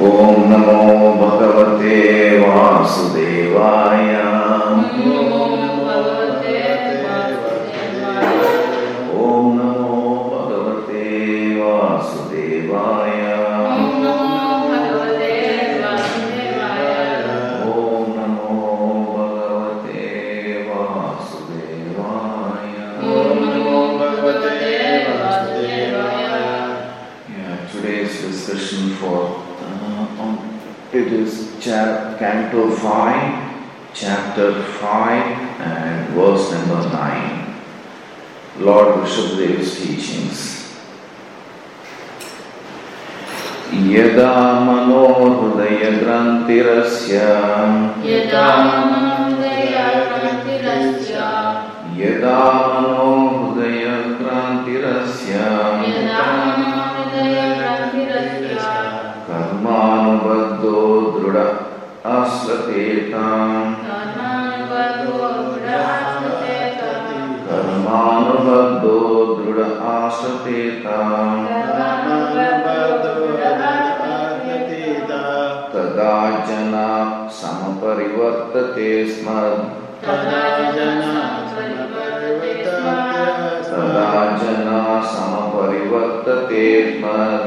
Om Namo Bhagavate Vasudevaya. Om Namo Bhagavate Vasudevaya. Om Namo Bhagavate Vasudevaya. Yeah, today's discussion for it is Canto 5, Chapter 5 and verse number 9. Lord Rishabhadev's teachings. Yada mano hridaya grantirasya Yada mano hridaya grantirasya Karmanubaddo druda aslatetam Karmanubaddo druda aslatetam Tada jana samaparivartate smad Tada jana samaparivartate smad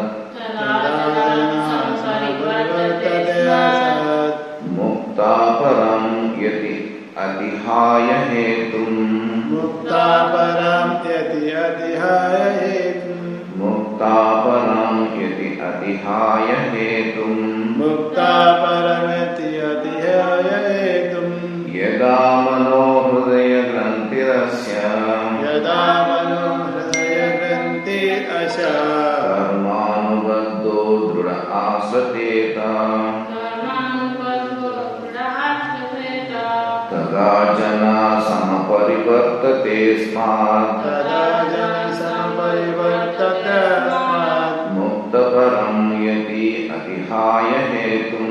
Mukta param yati adihaya hetum Mukta param yati adihaya hetum Mukta param yati adihaya hetum Mukta param yati adihaya hetum Yada mano hridaya grantirasya Yada mano hridaya grantirasya Karmanubaddo druda asatetam Tada jana samaparivartate smad Mukta param yati adihaya hetum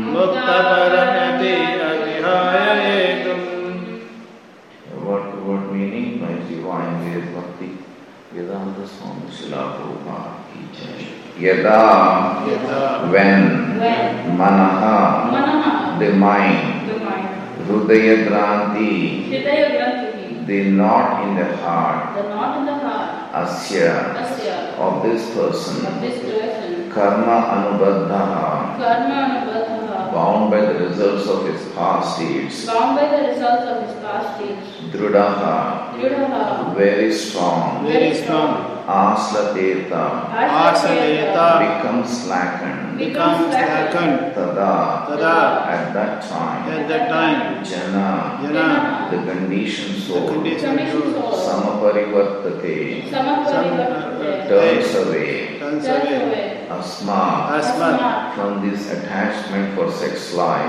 Word meaning by Divine Ved Bhakti Vedanta Swami Srila Prabhupada ki jai. Yada, when manaha, the mind, Hridaya Granthi, the knot in the heart, Asya, of this person, Karma Anubadhaha, bound by the results of his past deeds, Drudaha, very strong, Aslateta, becomes slackened, Tada, at that time, Jana, the conditioned soul, Samaparivartate, turns away, Asma, from this attachment for sex life,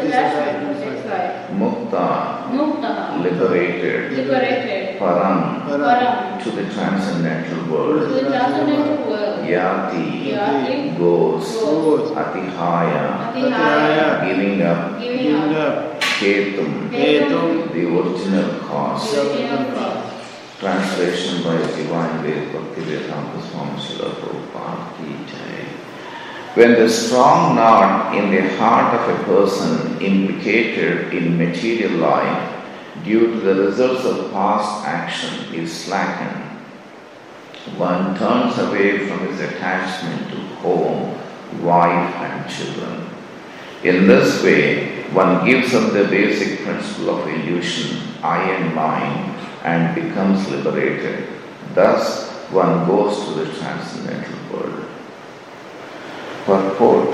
Mukta, liberated, Param, to the transcendental world, Yati, goes, Atihaya, giving up, Ketum, the original cause. Translation by Divine Ved Bhakti Vedanta Swami Srila Prabhupada ki jai. When the strong knot in the heart of a person implicated in material life due to the results of past action is slackened, one turns away from his attachment to home, wife and children. In this way, one gives up the basic principle of illusion, I and mine, and becomes liberated. Thus, one goes to the transcendental world. Purport.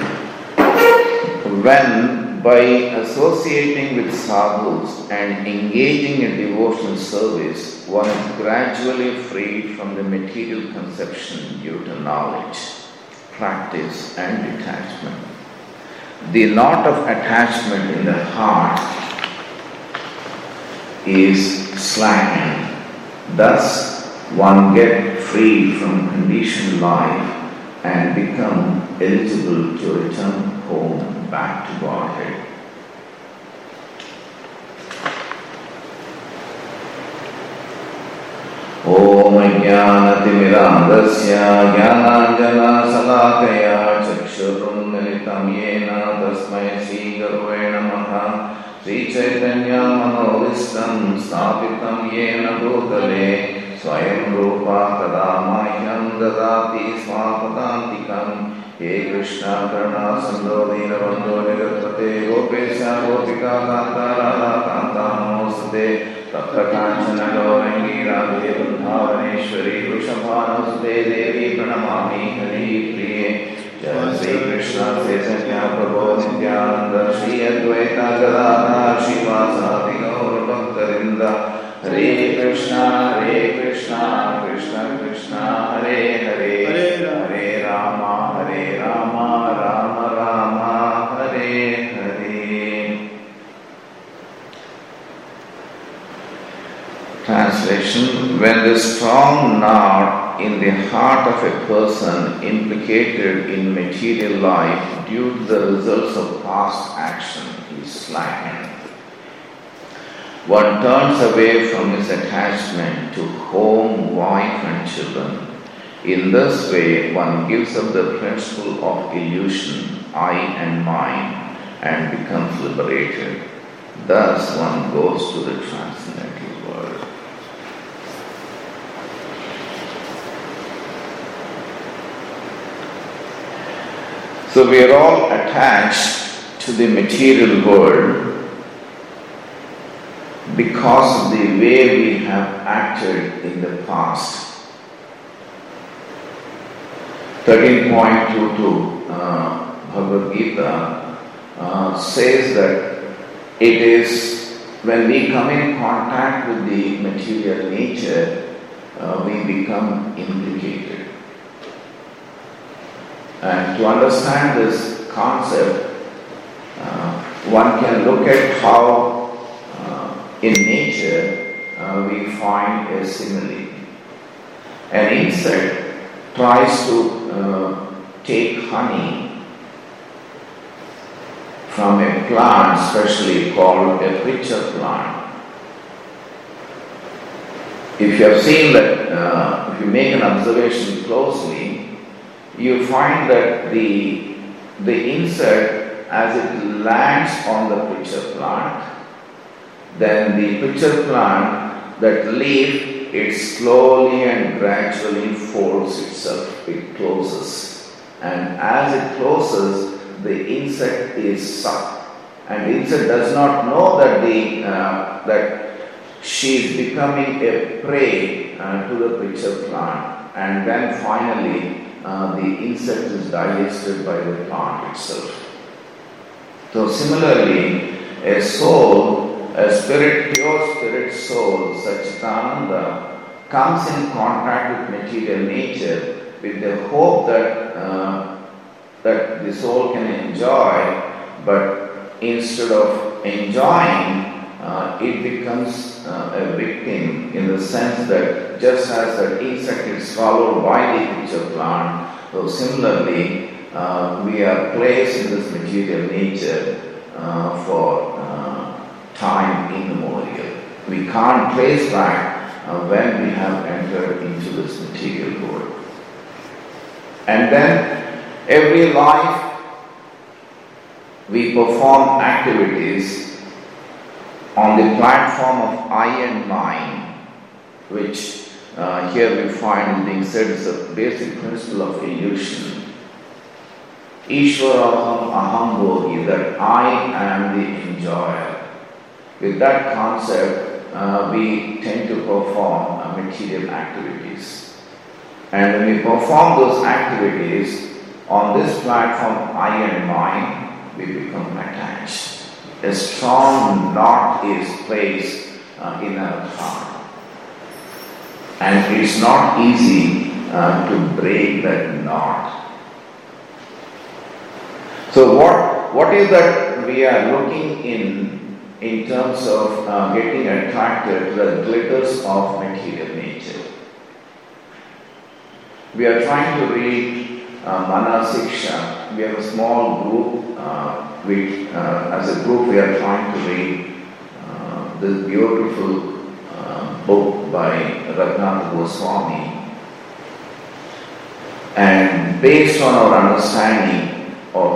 When, by associating with sadhus and engaging in devotional service, one is gradually freed from the material conception due to knowledge, practice and detachment. The knot of attachment in the heart is slackened. Thus, one gets free from conditioned life and become eligible to return home back to Godhead. Om Jnanatimirandasya Jnananjana Salakaya Chakshurunmilitam Puritam Yena Tasmai Sri Gurave Namaha Sri Chaitanya Manovistam Sthapitam Yena Bhutale Swayam Rupa Kadamahyam Dadati Swapadantikam He Krishna Karna Sandho Dinabandho Nigatpate Gopesha Gopika Kanta Radha Kanta Namostate Tatra Kanchana Gaurangi Radhe Vrindavaneshwari Vrishabhanasute Devi Pranamami Hari Priye Jai Sri Krishna Chaitanya Prabhu Nityananda Shri Advaita Gadadhar Srivasadi Gaur Bhaktarinda Hare Krishna Krishna Krishna Hare Hare Hare Rama Rama Rama Hare Hare. Translation: When the strong knot in the heart of a person implicated in material life due to the results of past action is slackened, one turns away from his attachment to home, wife and children. In this way, one gives up the principle of illusion, I and mine, and becomes liberated. Thus, one goes to the transcendental world. So we are all attached to the material world because of the way we have acted in the past. 13.22 Bhagavad Gita says that it is when we come in contact with the material nature, we become implicated. And to understand this concept, one can look at how in nature we find a simile. An insect tries to take honey from a plant, especially called a pitcher plant. If you have seen that, if you make an observation closely, you find that the insect, as it lands on the pitcher plant, then the pitcher plant, that leaf, it slowly and gradually folds itself, it closes. And as it closes, the insect is sucked. And the insect does not know that that she is becoming a prey to the pitcher plant. And then finally, the insect is digested by the plant itself. So similarly, a soul, a spirit, pure spirit soul, Satchitananda, comes in contact with material nature with the hope that that the soul can enjoy, but instead of enjoying, it becomes a victim in the sense that just as that insect is swallowed by the pitcher plant, so similarly we are placed in this material nature for time immemorial. We can't trace back when we have entered into this material world. And then every life we perform activities on the platform of I and mine, which here we find being said is a basic principle of illusion. Ishvaraham aham bhogi, that I am the enjoyer. With that concept, we tend to perform material activities. And when we perform those activities on this platform, I and mine, we become attached. A strong knot is placed in our heart. And it's not easy to break that knot. So what is that we are looking in terms of getting attracted to the glitters of material nature? We are trying to read Mana Siksha. We have a small group, as a group we are trying to read this beautiful book by Raghunatha Goswami. And based on our understanding of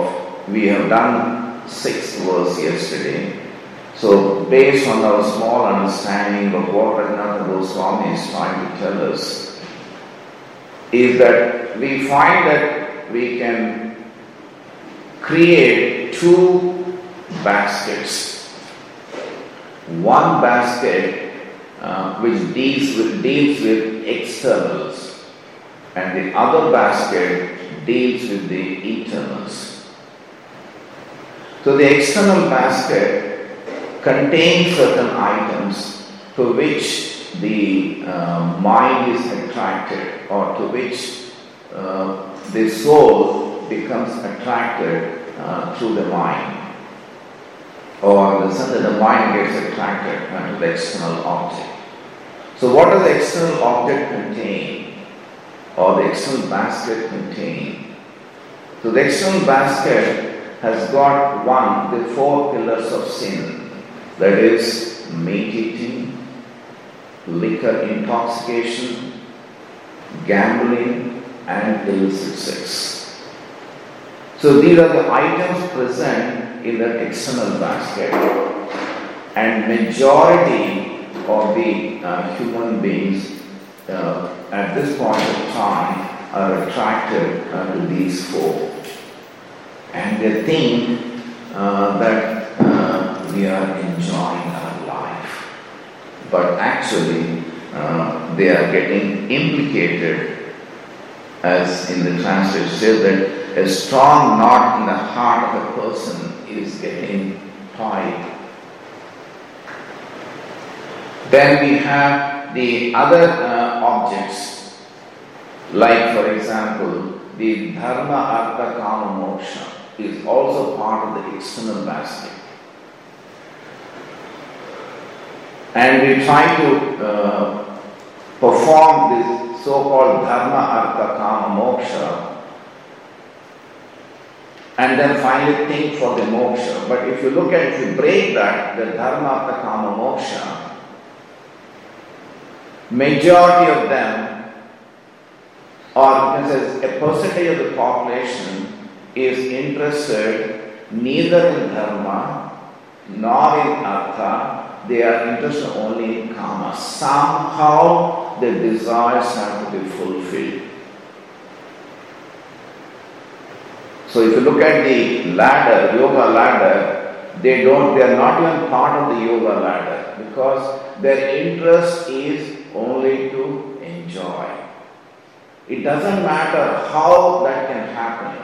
we have done 6th verse yesterday. So based on our small understanding of what Raghunath Goswami is trying to tell us, is that we find that we can create 2 baskets. One basket which deals with externals, and the other basket deals with the internals. So the external basket contains certain items to which the mind is attracted, or to which the soul becomes attracted through the mind, or the mind gets attracted to the external object. So what does the external object contain, or the external basket contain? So the external basket has got the 4 pillars of sin, that is meat eating, liquor intoxication, gambling, and illicit sex. So these are the items present in the external basket, and majority of the human beings at this point of time are attracted to these 4, and they think that we are enjoying our life, but actually they are getting implicated, as in the translation says that a strong knot in the heart of a person is getting tied. Then we have the other objects, like for example, the dharma, artha, kama, moksha is also part of the external basket. And we try to perform this so-called dharma, artha, kama, moksha, and then finally think for the moksha. But if you look at, if you break that, the dharma, artha, kama, moksha, majority of them, or a percentage of the population is interested neither in dharma nor in artha. They are interested only in kama. Somehow their desires have to be fulfilled. So if you look at the ladder, yoga ladder, they are not even part of the yoga ladder, because their interest is only to enjoy. It doesn't matter how that can happen.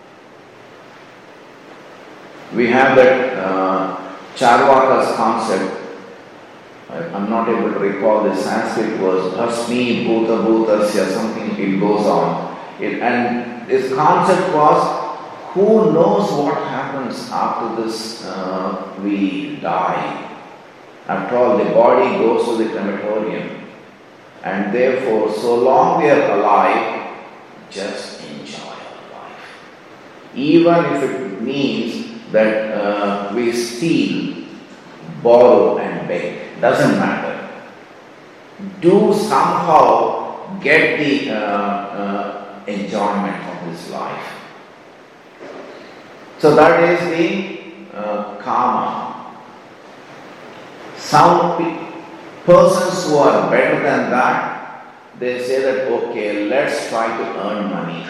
We have that Charvaka's concept. I'm not able to recall the Sanskrit words, Bhasmi Bhuta Bhutasya, something, it goes on. And this concept was, who knows what happens after this we die. After all, the body goes to the crematorium. And therefore, so long we are alive, just enjoy our life. Even if it means that we steal, borrow and beg, doesn't matter. Do somehow get the enjoyment of this life. So that is the karma. Some persons who are better than that, they say that, okay, let's try to earn money.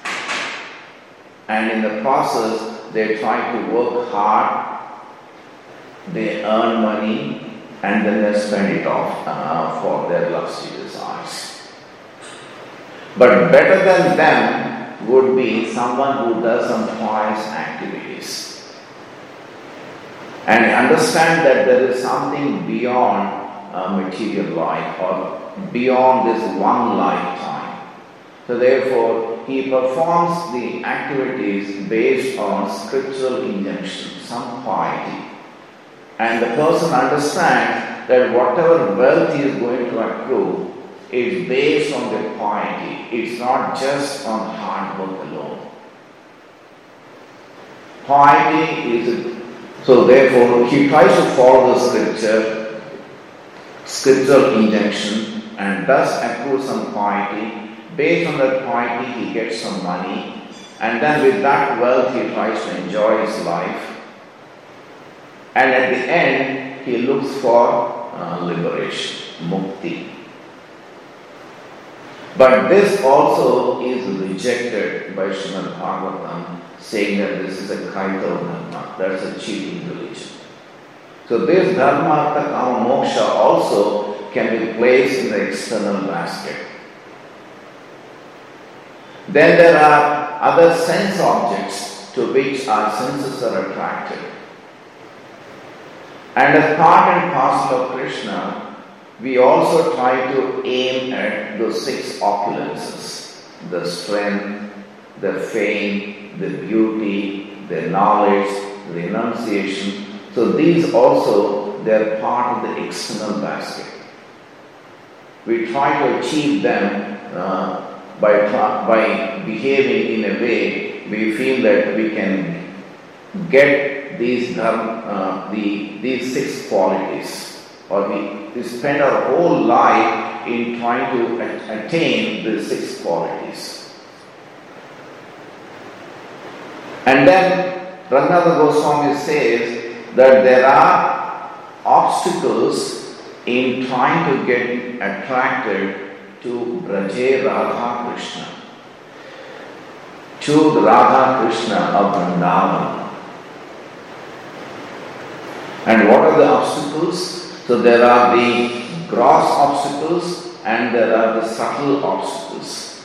And in the process, they try to work hard, they earn money, and then they spend it off for their lusty desires. But better than them would be someone who does some pious activities and understand that there is something beyond material life or beyond this one lifetime. So therefore, he performs the activities based on scriptural injunction, some piety. And the person understands that whatever wealth he is going to accrue is based on the piety. It's not just on hard work alone. Piety is, so therefore he tries to follow the scriptural injunction, and thus accrue some piety. Based on that piety he gets some money, and then with that wealth he tries to enjoy his life, and at the end he looks for liberation, mukti. But this also is rejected by Srimad Bhagavatam, saying that this is a kaito dharma, that's a cheating religion. So this dharma, artha, kama, moksha also can be placed in the external basket. Then there are other sense objects to which our senses are attracted. And as part and parcel of Krishna, we also try to aim at those 6 opulences: the strength, the fame, the beauty, the knowledge, the renunciation. So these also, they are part of the external basket. We try to achieve them by behaving in a way we feel that we can get these 6 qualities, or we spend our whole life in trying to attain the 6 qualities. And then Raghunatha Goswami says that there are obstacles in trying to get attracted to Braje Radha Krishna, to the Radha Krishna of Vrindavan. And what are the obstacles? So there are the gross obstacles and there are the subtle obstacles.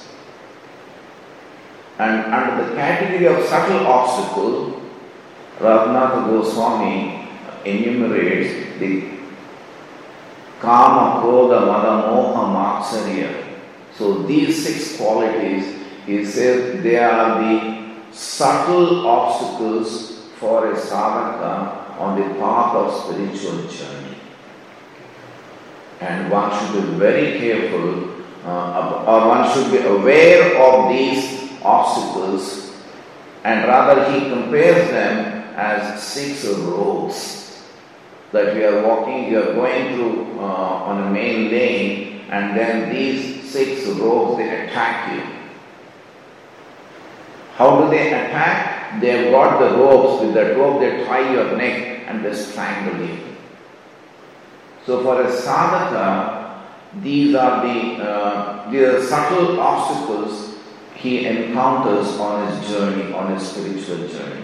And under the category of subtle obstacle, Raghunatha Goswami enumerates the Kama, Krodha, Mada, Moha, Matsarya. So these 6 qualities, he says, they are the subtle obstacles for a sadhaka on the path of spiritual journey. And one should be very careful, or one should be aware of these obstacles, and rather he compares them as 6 roads that we are walking, we are going through on a main lane, and then these 6 roads, they attack you. How do they attack? They have got the ropes. With that rope they tie your neck and they strangle you. So for a sadhaka, these are the subtle obstacles he encounters on his journey, on his spiritual journey.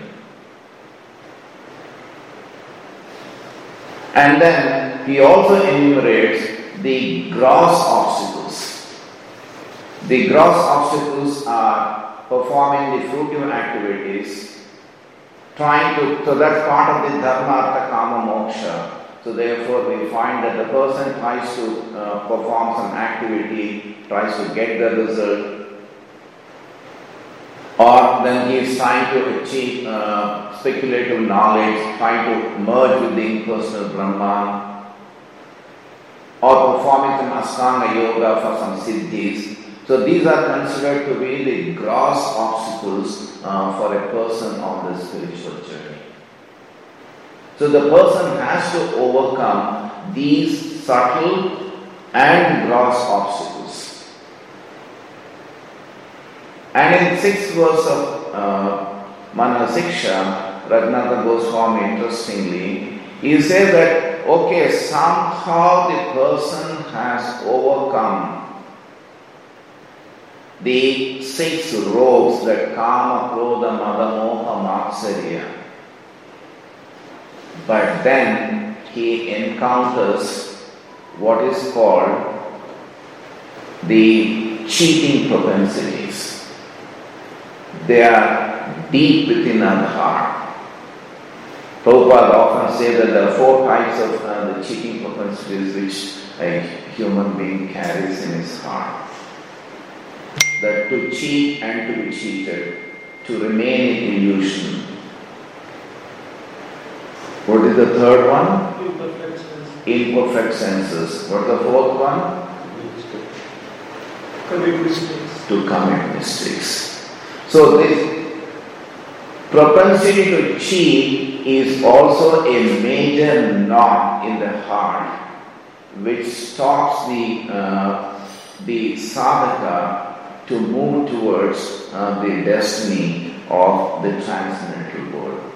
And then he also enumerates the gross obstacles. The gross obstacles are performing the fruitive activities, so that's part of the dharma, artha, kama, moksha. So therefore we find that the person tries to perform some activity, tries to get the result, or then he is trying to achieve speculative knowledge, trying to merge with the impersonal Brahman, or performing some Ashtanga yoga for some siddhis. So these are considered to be the gross obstacles for a person on the spiritual journey. So the person has to overcome these subtle and gross obstacles. And in 6th verse of Manasiksha, Raghunatha Goswami, interestingly, he says that, okay, somehow the person has overcome the 6 ropes, that Kama, Krodha, Mada, Moha, Matsarya. But then he encounters what is called the cheating propensities. They are deep within our heart. Prabhupada often says that there are 4 types of the cheating propensities which a human being carries in his heart. That to cheat and to be cheated, to remain in illusion. What is the third one? Imperfect senses. What is the 4th one? To commit mistakes. So this propensity to cheat is also a major knot in the heart which stops the sadhaka to move towards the destiny of the transcendental world.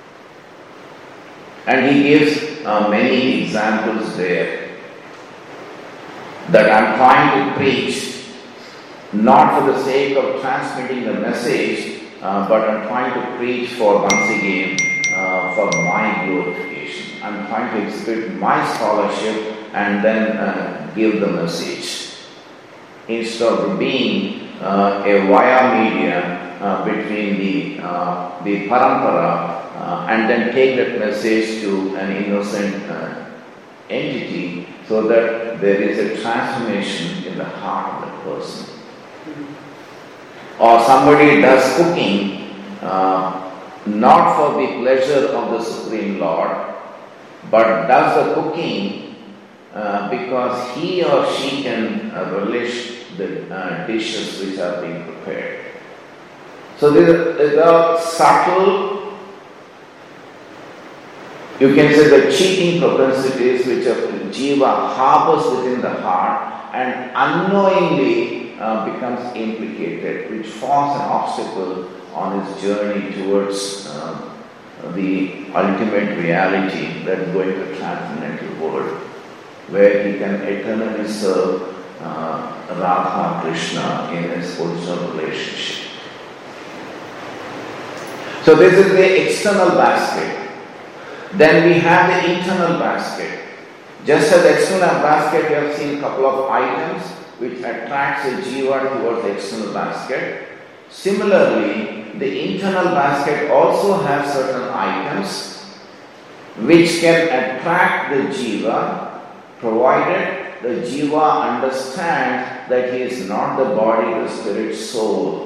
And he gives many examples there that I'm trying to preach not for the sake of transmitting the message, but I'm trying to preach for, once again, for my glorification. I'm trying to exhibit my scholarship and then give the message, instead of being a via media between the parampara and then take that message to an innocent entity, so that there is a transformation in the heart of the person. Or somebody does cooking not for the pleasure of the Supreme Lord, but does the cooking because he or she can relish the dishes which are being prepared. So there are subtle, you can say, the cheating propensities which a jiva harbors within the heart and unknowingly becomes implicated, which forms an obstacle on his journey towards the ultimate reality that is going to the transcendental world, where he can eternally serve Radha Krishna in his original relationship. So this is the external basket. Then we have the internal basket. Just as the external basket, we have seen a couple of items which attracts a jiva towards the external basket. Similarly, the internal basket also has certain items which can attract the jiva, provided the jiva understands that he is not the body, the spirit, soul.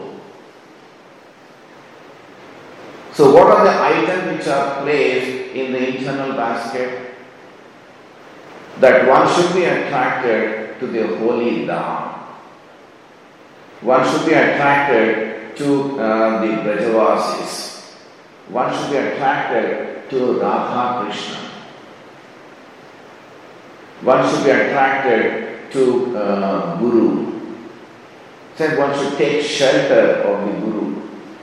So what are the items which are placed in the internal basket? That one should be attracted to the holy Dham. One should be attracted to the Brajavasis. One should be attracted to Radha Krishna. One should be attracted to Guru. So one should take shelter of the Guru.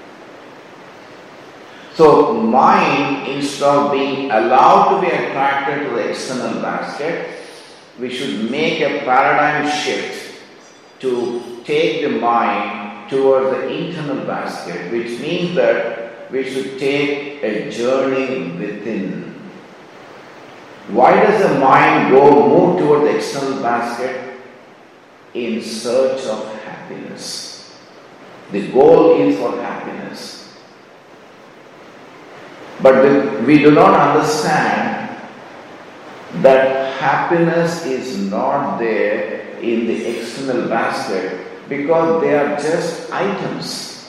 So mind, instead of being allowed to be attracted to the external basket, we should make a paradigm shift to take the mind towards the internal basket, which means that we should take a journey within. Why does the mind move toward the external basket? In search of happiness. The goal is for happiness. But we do not understand that happiness is not there in the external basket because they are just items.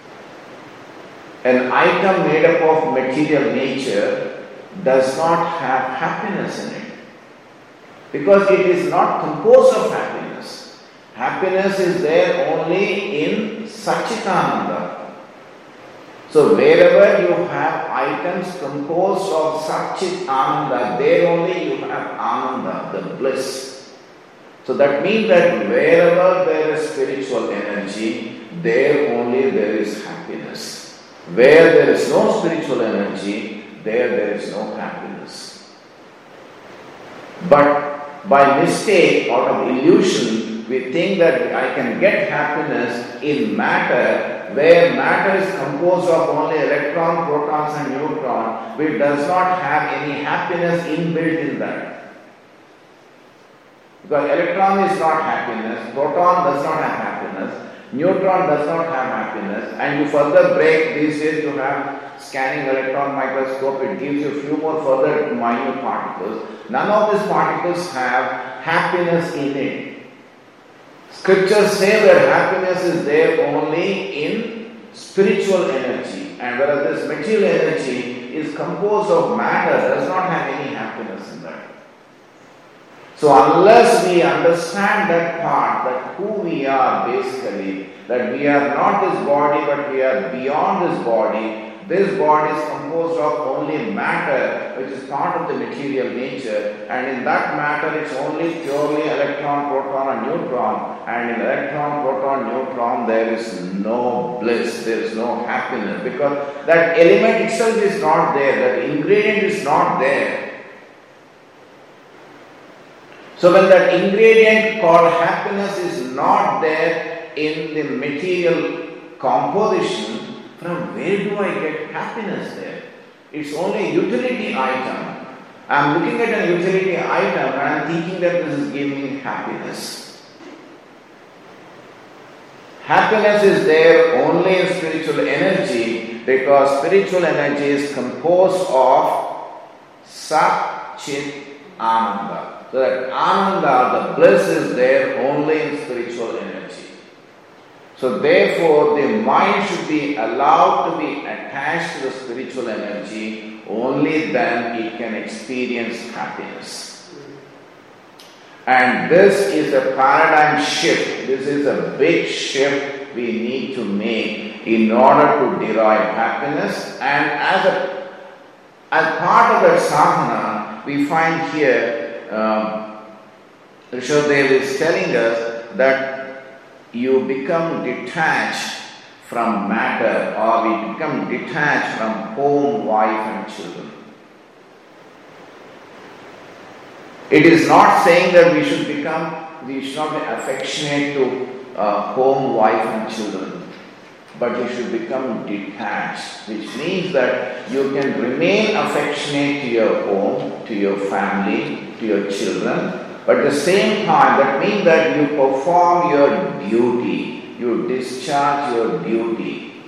An item made up of material nature does not have happiness in it because it is not composed of happiness. Happiness is there only in Satchitananda. So wherever you have items composed of Satchit Ananda, there only you have Ananda, the bliss. So that means that wherever there is spiritual energy, there only there is happiness. Where there is no spiritual energy, there is no happiness. But by mistake, out of illusion, we think that I can get happiness in matter, where matter is composed of only electron, protons and neutron, which does not have any happiness inbuilt in that. Because electron is not happiness, proton does not have happiness, neutron does not have happiness, and you further break, these days you have scanning electron microscope, it gives you a few more further minute particles. None of these particles have happiness in it. Scriptures say that happiness is there only in spiritual energy, and whereas this material energy is composed of matter, does not have any happiness in that. So unless we understand that part, that who we are basically, that we are not this body but we are beyond this body is composed of only matter, which is part of the material nature, and in that matter it's only purely electron, proton and neutron, and in electron, proton proton, neutron, there is no bliss, there is no happiness, because that element itself is not there, that ingredient is not there. So when that ingredient called happiness is not there in the material composition, from where do I get happiness there? It's only a utility item. I'm looking at a utility item and I'm thinking that this is giving me happiness. Happiness is there only in spiritual energy, because spiritual energy is composed of Sat, Chit, Ananda. So that Ananda, the bliss, is there only in spiritual energy. So therefore, the mind should be allowed to be attached to the spiritual energy, only then it can experience happiness. And this is a paradigm shift. This is a big shift we need to make in order to derive happiness. And as part of that sadhana, we find here, Rishabdev is telling us that you become detached from matter, or we become detached from home, wife and children. It is not saying that we should not be affectionate to home, wife and children, but you should become detached, which means that you can remain affectionate to your home, to your family, to your children, but at the same time, that means that you perform your duty, you discharge your duty.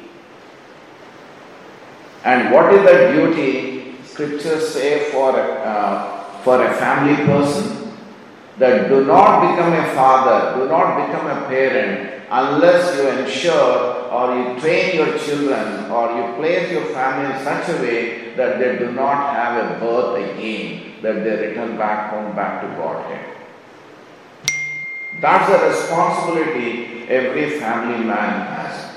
And what is the duty? Scriptures say for a family person, that do not become a father, do not become a parent, unless you ensure or you train your children or you place your family in such a way that they do not have a birth again, that they return back home, back to Godhead. That's a responsibility every family man has.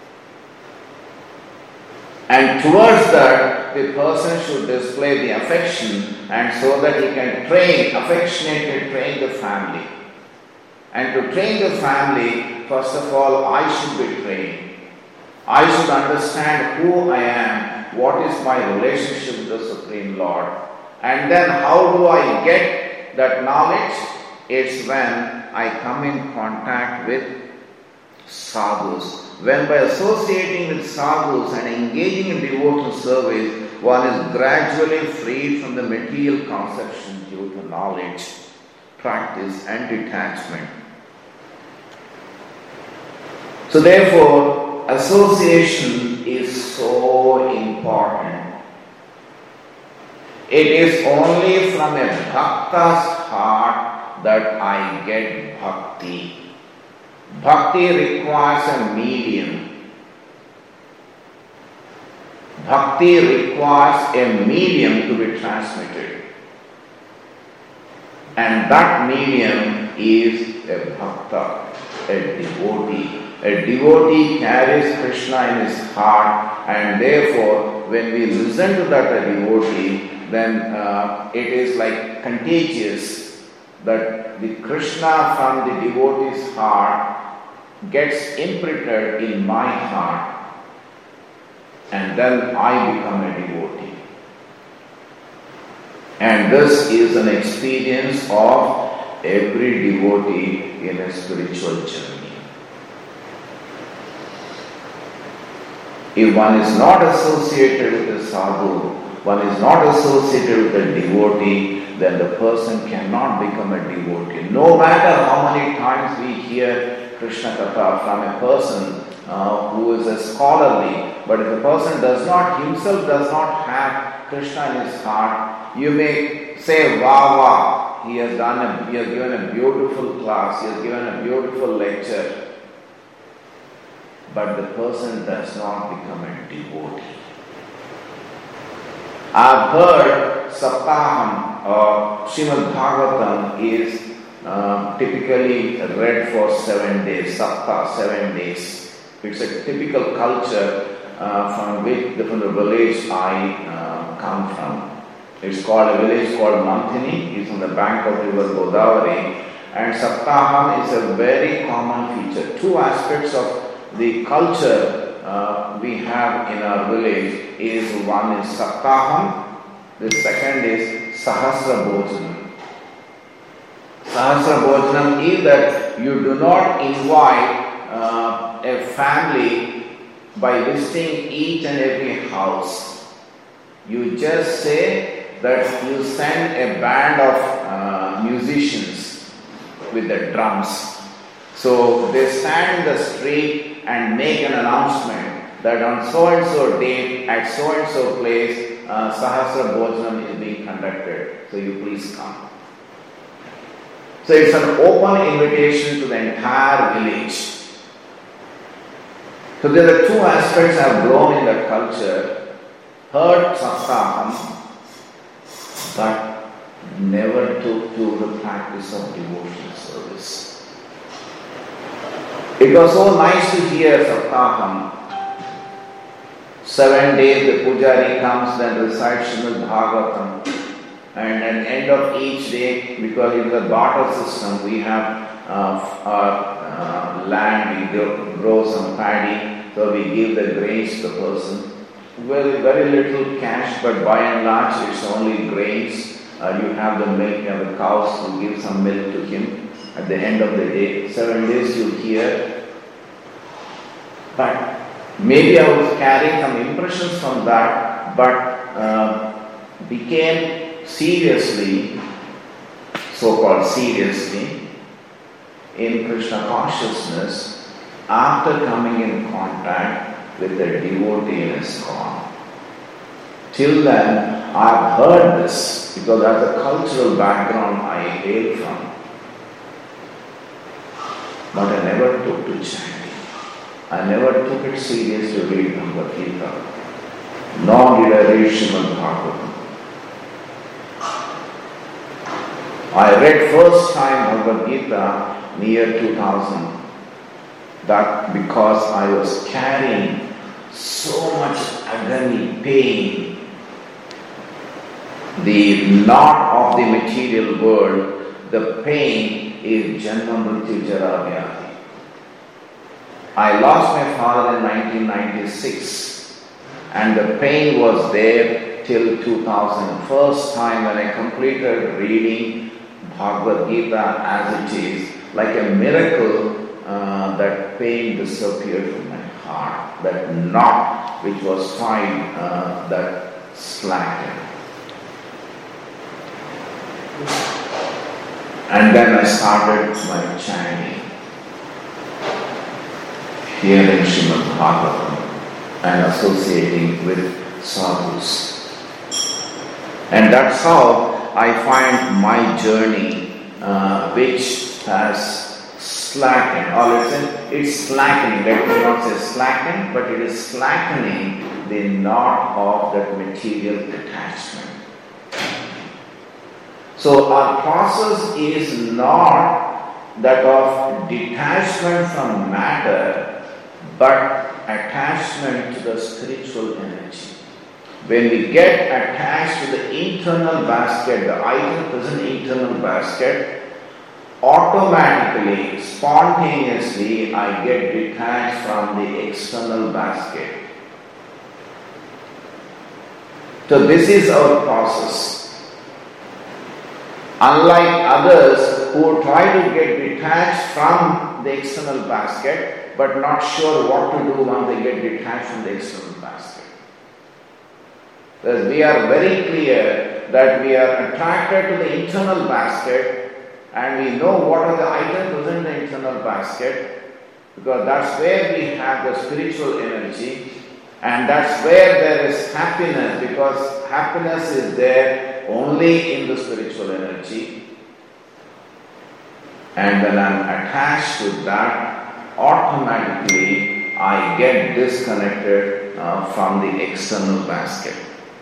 And towards that, the person should display the affection, and so that he can affectionately train the family. And to train the family, first of all, I should be trained. I should understand who I am, what is my relationship with the Supreme Lord. And then how do I get that knowledge? It's when I come in contact with sadhus. When by associating with sadhus and engaging in devotional service, one is gradually freed from the material conception due to knowledge, practice and detachment. So therefore, association is so important. It is only from a bhakta's heart that I get bhakti. Bhakti requires a medium. Bhakti requires a medium to be transmitted. And that medium is a bhakta, a devotee. A devotee carries Krishna in his heart, and therefore when we listen to that devotee, then it is like contagious, that the Krishna from the devotee's heart gets imprinted in my heart, and then I become a devotee. And this is an experience of every devotee in a spiritual journey. If one is not associated with a sadhu, one is not associated with a devotee, then the person cannot become a devotee. No matter how many times we hear Krishna Katha from a person who is a scholarly, but if the person himself does not have Krishna in his heart, you may say, wow, wow, he has given a beautiful class, he has given a beautiful lecture, but the person does not become a devotee. I've heard Saptaham or Srimad Bhagavatam is typically read for 7 days, Saptah, 7 days. It's a typical culture from the village I come from. It's called a village called Manthini. It's on the bank of river Godavari. and Saptaham is a very common feature. Two aspects of the culture we have in our village is one is Saptaham, the second is Sahasra Bhojanam. Sahasra Bhojanam is that you do not invite a family by visiting each and every house. You just say that you send a band of musicians with the drums. So they stand in the street and make an announcement that on so and so date at so and so place Sahasra Bhojanam is being conducted. So you please come. So it's an open invitation to the entire village. So there are two aspects I have grown in that culture. Heard Saptaham, but never took to the practice of devotional service. It was so nice to hear Saptaham. 7 days the Pujari comes, then recites Srimad Bhagavatam. And at the end of each day, because in the barter system, we have our land, we grow some paddy, so we give the grains to the person. Very little cash, but by and large it's only grains. You have the milk, you have the cows, you give some milk to him. At the end of the day, 7 days you hear. But maybe I was carrying some impressions from that, but became seriously, so-called seriously, in Krishna consciousness after coming in contact with the devotee in ISKCON. Till then, I've heard this because that's the cultural background I hail from. But I never took to chanting. I never took it serious to read Bhagavad Gita. Nor did I read Srimad Bhagavatam. I read first time Bhagavad Gita near 2000. That because I was carrying so much agony, pain, the knot of the material world, the pain is Janma Mrityu Jara Vyadhi. I lost my father in 1996 and the pain was there till 2000. First time when I completed reading Bhagavad Gita as it is, like a miracle, that pain disappeared from my heart. That knot which was tied, that slackened. And then I started my chanting, hearing Srimad Bhagavatam and associating with sadhus. And that's how I find my journey, which has slackened, or let's say it's slackening. Let me not say slackened, but it is slackening the knot of that material attachment. So our process is not that of detachment from matter, but attachment to the spiritual energy. When we get attached to the internal basket, the item present internal basket, automatically, spontaneously, I get detached from the external basket. So this is our process. Unlike others who try to get detached from the external basket, but not sure what to do once they get detached from the external basket. Thus, we are very clear that we are attracted to the internal basket and we know what are the items within the internal basket because that's where we have the spiritual energy and that's where there is happiness because happiness is there only in the spiritual energy. And when I'm attached to that, automatically I get disconnected from the external basket.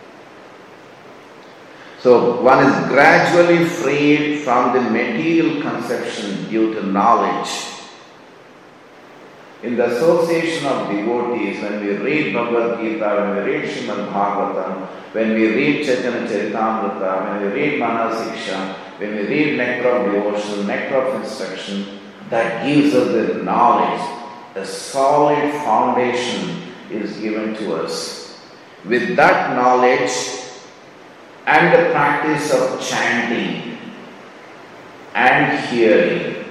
So one is gradually freed from the material conception due to knowledge. In the association of devotees, when we read Bhagavad Gita, when we read Srimad Bhagavatam, when we read Chaitanya Charitamrita, when we read Manasiksha, when we read nectar of devotion, nectar of instruction, that gives us the knowledge. A solid foundation is given to us. With that knowledge and the practice of chanting and hearing,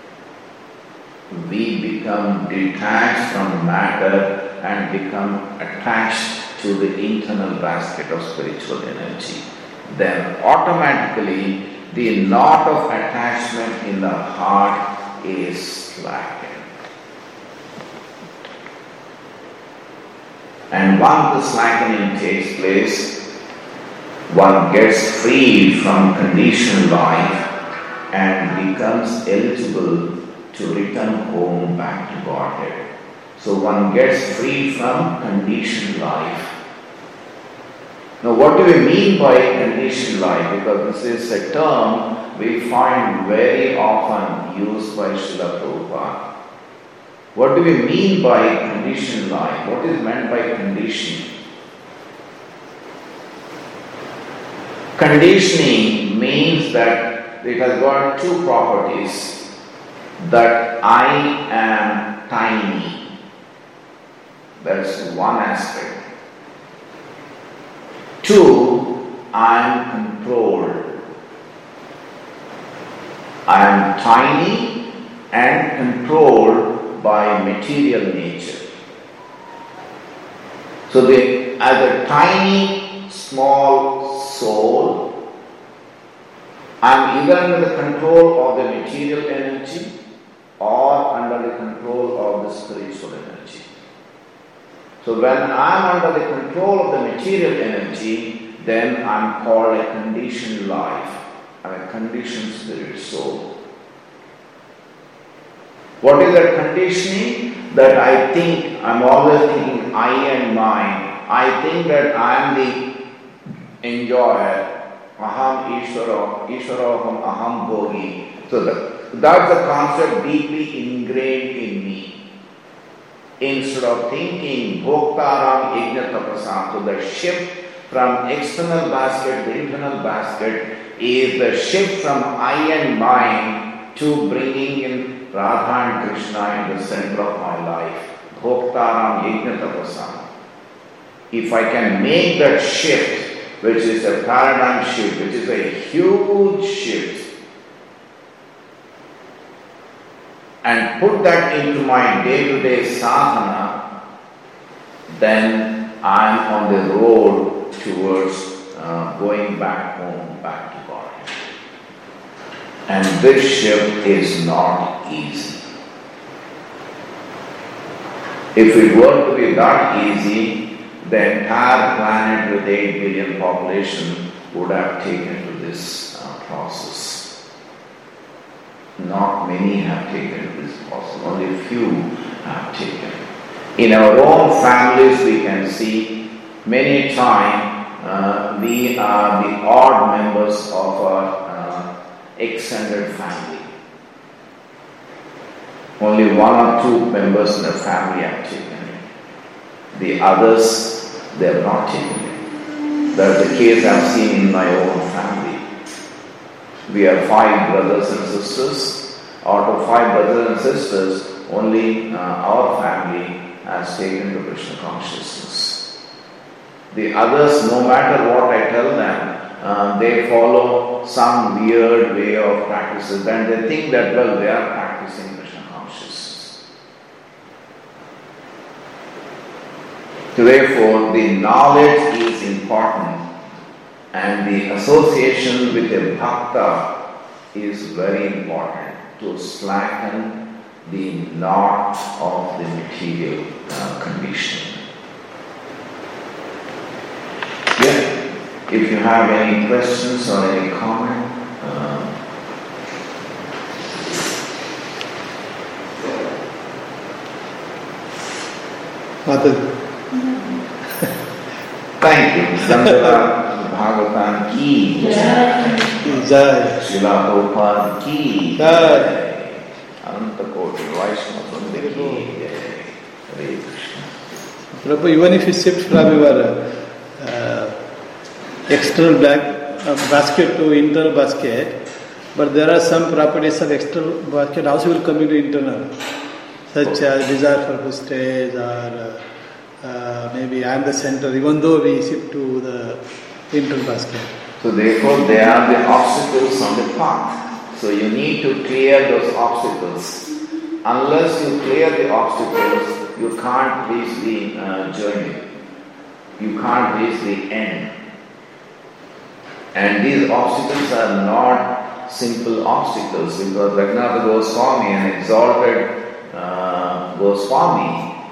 we become detached from matter and become attached to the internal basket of spiritual energy. Then automatically the knot of attachment in the heart is slackened. And once the slackening takes place, one gets freed from conditioned life and becomes eligible to return home back to Godhead. So one gets freed from conditioned life. Now what do we mean by conditioned life? Because this is a term we find very often used by Srila Prabhupada. What do we mean by conditioned life? What is meant by conditioning? Conditioning means that it has got two properties. That I am tiny. That's one aspect. Two, I am controlled. I am tiny and controlled by material nature. So as a tiny, small soul, I am either under the control of the material energy or under the control of the spiritual energy. So when I am under the control of the material energy, then I am called a conditioned life. I am a conditioned spirit soul. What is that conditioning? That I think, I am always thinking I and mine. I think that I am the enjoyer. Aham Ishwaroham Aham Bhogi. So that's a concept deeply ingrained in me. Instead of thinking Bhoktaram Yajna Tapasam, so the shift from external basket to internal basket is the shift from I and mine to bringing in Radha and Krishna in the center of my life. Bhoktaram Yajna Tapasam. If I can make that shift, which is a paradigm shift, which is a huge shift, and put that into my day-to-day sadhana, then I am on the road towards going back home, back to God. And this shift is not easy. If it were to be that easy, the entire planet with 8 billion population would have taken to this process. Not many have taken this process, only a few have taken. In our own families we can see many times we are the odd members of our extended family. Only 1 or 2 members in the family have taken it. The others, they have not taken it. That's the case I have seen in my own family. We are 5 brothers and sisters. Out of 5 brothers and sisters, only our family has taken to Krishna consciousness. The others, no matter what I tell them, they follow some weird way of practices and they think that, well, they are practicing Krishna consciousness. So therefore, the knowledge is important and the association with a bhakta is very important to slacken the knot of the material conditioning. Yeah, if you have any questions or any comment. Thank you. Sandala Bhagavatam ki jai. Srila Prabhupada ki jai. Ananta Koti Vaishnava Vrinda ki jai. Hare Krishna. Prabhu, even if you shift from your external basket to internal basket, But there are some properties of external basket also will come into internal, such as desire for prestige or maybe I am the center, even though we shift to the internal basket. So therefore they are the obstacles on the path. So you need to clear those obstacles. Unless you clear the obstacles, you can't reach the journey. You can't reach the end. And these obstacles are not simple obstacles, because Raghunatha Goswami, an exalted Goswami,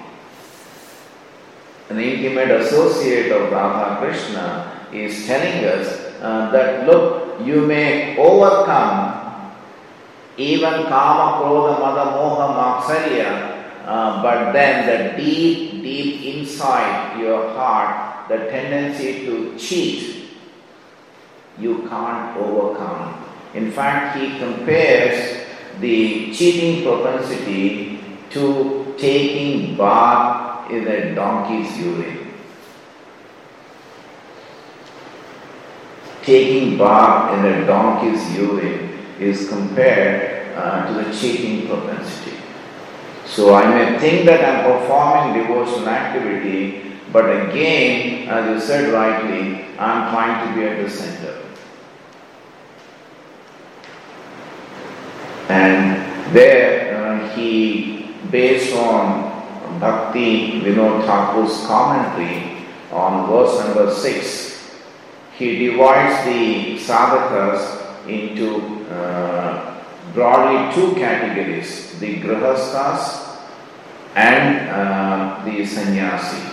an intimate associate of Radha Krishna, is telling us that look, you may overcome even kama, krodha, mada, moha, matsarya, but then the deep inside your heart, the tendency to cheat, you can't overcome. In fact, he compares the cheating propensity to taking bath in a donkey's urine. Taking bath in a donkey's urine is compared to the cheating propensity. So I may think that I am performing devotional activity, but again, as you said rightly, I am trying to be at the center. And there he, based on Bhakti Vinod Thakur's commentary on verse number 6, he divides the sadhakas into broadly two categories, the grihasthas and the sannyasi.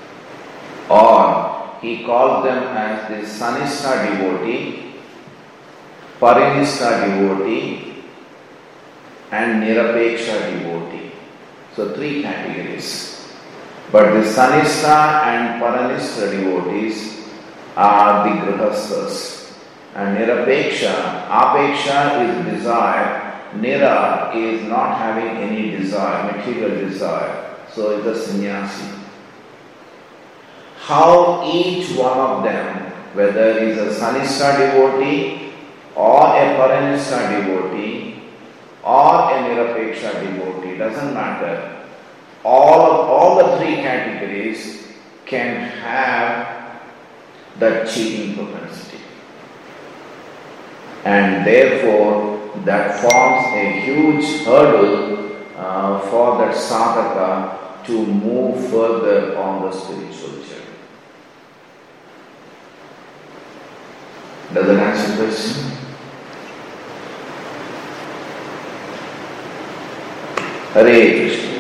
Or he called them as the sanishta devotee, parinishta devotee, and nirapeksha devotee. So three categories. But the sanishta and paranishta devotees are the grihasthas. And nirapeksha, apeksha is desire, nira is not having any desire, material desire. So it's a sannyasi. How each one of them, whether he is a sanishta devotee or a paranishta devotee or a nirapeksha devotee, doesn't matter. All the three categories can have that cheating propensity. And therefore, that forms a huge hurdle for that sadhaka to move further on the spiritual journey. Does that answer the question? Hare Krishna.